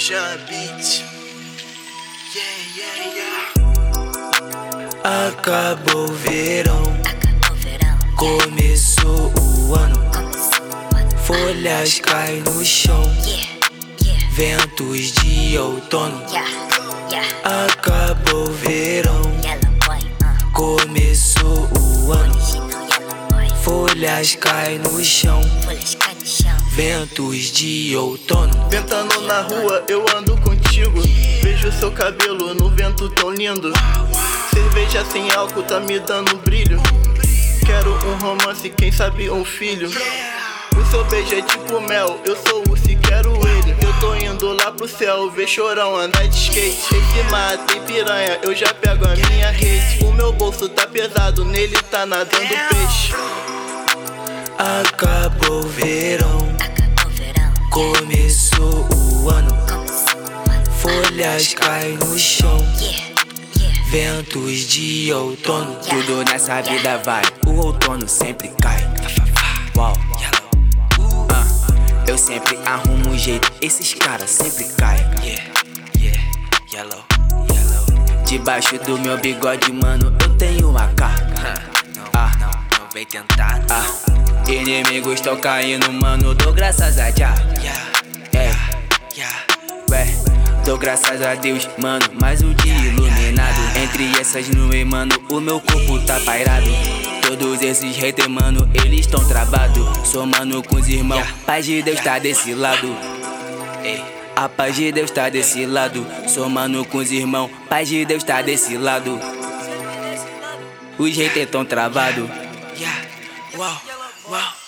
Jean Beat. Acabou o verão, começou o ano. Folhas caem no chão, ventos de outono. Acabou o verão, começou o ano. Folhas caem no chão, ventos de outono. Ventando na rua, eu ando contigo. Vejo seu cabelo no vento tão lindo. Cerveja sem álcool tá me dando brilho. Quero um romance, quem sabe um filho. O seu beijo é tipo mel, eu sou o se quero ele. Eu tô indo lá pro céu, ver chorão andar de skate. Esse mar tem piranha, eu já pego a minha rede. O meu bolso tá pesado, nele tá nadando peixe. Acabou o verão, começou o ano. Folhas caem no chão, ventos de outono. Tudo nessa vida vai, o outono sempre cai. Uau. Eu sempre arrumo um jeito, esses caras sempre caem. Debaixo do meu bigode, mano, eu tenho uma AK. Não vem tentar. Inimigos estão caindo, mano, dou graças a Jah. Dou graças a Deus, mano, mais um dia iluminado. Entre essas nuvens, mano, o meu corpo tá pairado. Todos esses haters, mano, eles tão travados. Sou mano com os irmãos, paz de Deus tá desse lado. A paz de Deus tá desse lado. Sou mano com os irmãos, paz de Deus tá desse lado. Os haters tão travados. Wow.